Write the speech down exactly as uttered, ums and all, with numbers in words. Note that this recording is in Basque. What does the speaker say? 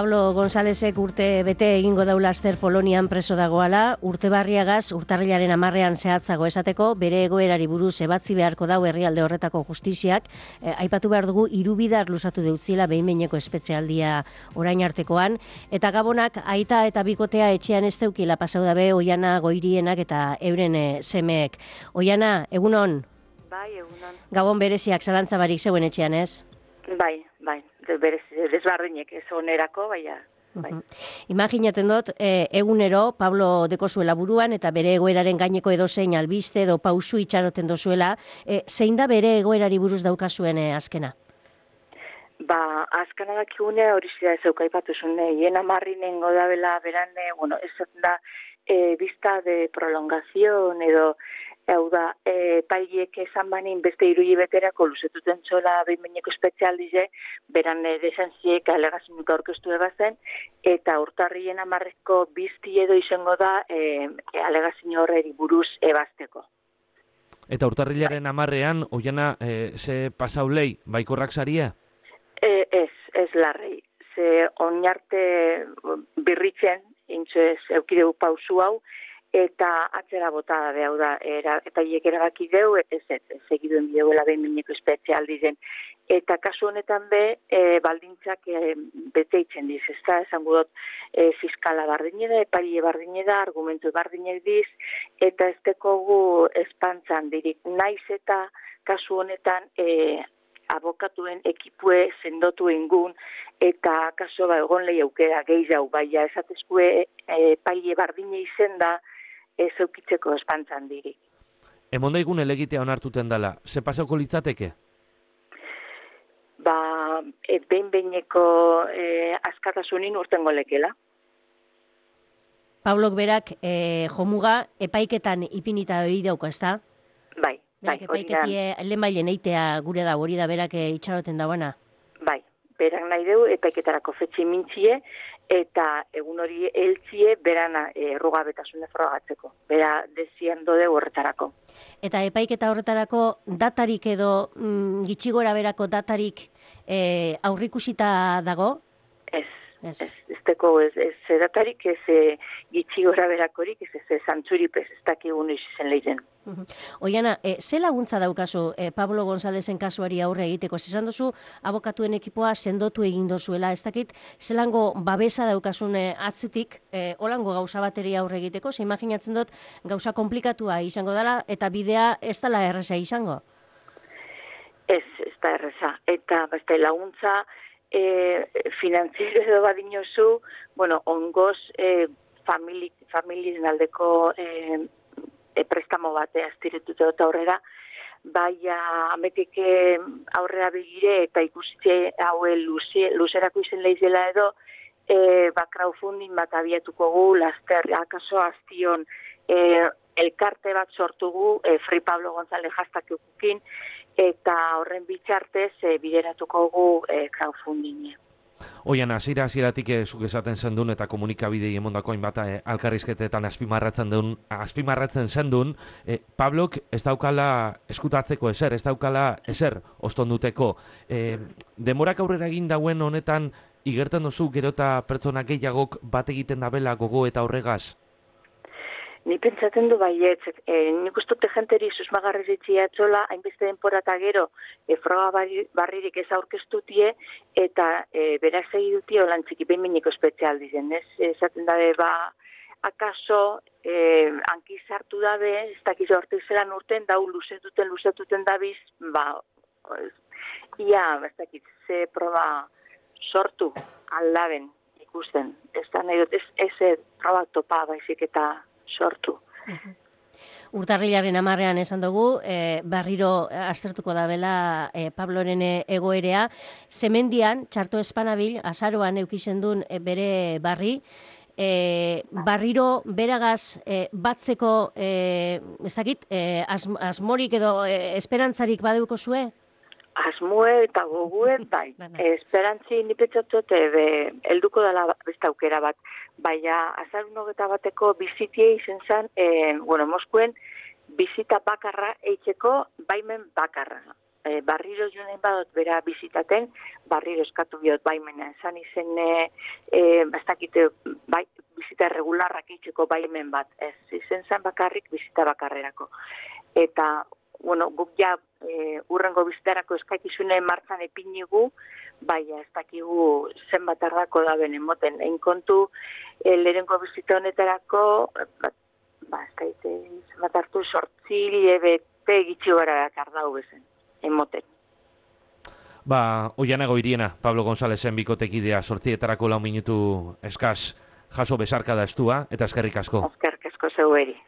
Pablo Gonzálezek urte bete egingo daula Aster Polonian preso dagoala, urte barriagaz urtarrilaren hamarrean zehatzago esateko, bere egoerari buruz ebatzi beharko dau herrialde horretako justiziak, eh, aipatu behar dugu hirubidar luzatu deutziela behin-behineko espetxealdia orain artekoan, eta Gabonak aita eta bikotea etxean ez teukila pasau dabe Oiana Goirienak eta euren eh, semeek. Oiana, egunon? Bai, egunon. Gabon bereziak zalantza barik zeuen etxean ez? Bai, bai, berez, desbardinek ez onerako, baina, bai. Uh-huh. Imaginaten dut, e, egunero Pablo dekozuela buruan eta bere egoeraren gaineko edozein albiste edo pausu itxaroten dozuela, e, zein da bere egoerari buruz daukazuen e, azkena? Ba, azkena dakigune hori zira ez aukaipatu zune, hien amarrinengo da bela beran, e, bueno, ez da e, vista de prolongazion edo hau da, e, paiek esan banin beste irui beterako luzetuten txola behin-behineko espezialdize, beran desan ziek alegazinuka orkestu ebazen, eta urtarrien amarreko bizti edo izango da e, alegazio horreri buruz ebazteko. Eta urtarrilaren amarrean, Oiana, e, ze pasaulei, baikorrak saria? E, ez, ez larrei. Ze oinarte birritzen, intzo ez eukideu pausu hau, eta atzera botada behau da, era, eta hiek erabaki deu, ez ez, ez egiduen bideuela behin mineko espezialdi zen. Eta kasu honetan be, e, baldintzak e, bete itzen diz, ez da, esan gudot, e, fiskala bardine da, epaile bardine da, argumentu bardine diz, eta ez tekogu espantzan dirik. Naiz eta kasu honetan, e, abokatuen ekipue sendotu ingun, eta kaso ba, egon lehi aukera gehiago, baina esatezkue e, epaile bardine izen da, ez eukitzeko espantzan dirik. Emon daigun elegitea onartuten dela, ze pasauko litzateke? Ba, e, behin-behineko e, askatasunin urtengo lekela. Pablok berak e, jomuga epaiketan ipinita hori dauka, ez da? Bai, bai. Berak epaiketie lehenbailen eitea gure da, hori da berak itxaroten dauana? Bai, berak nahi deu epaiketarako fetxe mintxie, eta egun hori eltzie berana errugabetasune frogatzeko. Bera dezien dode horretarako. Eta epaiketa horretarako datarik edo mm, gitxigora berako datarik e, aurrikusita dago? Ez, ez, ez, ez teko, ez, ez datarik, ez e, gitxigora berakorik, ez ez zantzuripez, ez dakigun izen lehizen. Uh-huh. Oiana, e, ze laguntza daukazu e, Pablo Gonzalezen kasuari aurre egiteko? Esan dozu, abokatuen ekipoa sendotu egin dozuela, ez dakit, zelango babesa daukasun e, atzetik, e, holango gauza bateri aurre egiteko, ze imaginatzen dut gauza komplikatua izango dela, eta bidea ez dela erresa izango? Ez, ez da erresa, eta beste laguntza e, finanziero edo badinozu, bueno, ongoz e, familik, familien aldeko e, E, prestamo batea aztiretuta eta aurrera, baina ametik aurrera begire eta ikusitze haue luze, luzerako izen lehizela edo, e, ba, crowdfunding bat abiatuko gu, laster, akaso aztion, e, elkarte bat sortugu, e, Free Pablo González hashtag eukukin, eta horren bitxartez e, bideratuko gu e, crowdfunding. Oian, hasiera hasieratik eh, zuk esaten zendun eta komunikabidei emondako hainbat eh, alkarrizketetan azpimarratzen duen, azpimarratzen zendun, eh, Pablok ez daukala eskutatzeko ezer, ez daukala ezer ostonduteko. Eh, demorak aurrera egin dauen honetan igertzen duzu gero eta pertsona gehiagok bat egiten dabela gogo eta horregaz? Ni pentsatzen du baietz, e, nik ustote jenteri susmagarriritxia etxola, hainbeste denpora eta gero, e, froga barri, barririk ez aurkeztutie, eta e, beraz egidutie olantzik ipenminiko espezialdi zen, ez? Esaten dabe, ba, akaso, e, hankiz hartu dabe, ez dakizu hartu zelan urten, dau luzetuten, luzetuten dabiz, ba, ia, ez dakit, ze proba sortu aldaben ikusten, ez da nahi dut, ez, ez proba topa baizik eta sortu. Uh-huh. Urtarrilaren hamarrean esan dugu, e, berriro aztertuko da bela e, Pabloren egoerea. Zemendian, txarto espanabil, azaroan eukizen duen e, bere barri, e, barriro beragaz e, batzeko, e, ez dakit, e, az, asmorik edo e, esperantzarik badeuko zue? Asmue eta gogue, bai. Esperantzi nipetzatot, helduko dela beste aukera bat. Baina, azarun hogeta bateko bizitie izen zen, e, bueno, Moskuen bizita bakarra eitzeko baimen bakarra. e, barriro joanen badot bera bizitaten, barriro eskatu biot baimena. Esan izen, e, e, bastakite, bai, bizita regularrak itxeko baimen bat, ez, izen zen bakarrik bizita bakarrerako. Eta, bueno, guk ja e, urrengo bizitarako eskakizune martzan epinigu, baina ez dakigu zenbat ardako da benen moten. Egin kontu, e, lehenko bizita honetarako, bat, ba, ez daite, zenbat hartu sortzi hilabete gitxi gara kardau bezen, emoten. Ba, oianago iriena, Pablo Gonzalezen bikotekidea sortzietarako lau minutu eskaz jaso besarka da estua, eta eskerrik asko. Eskerrik asko zeu eri.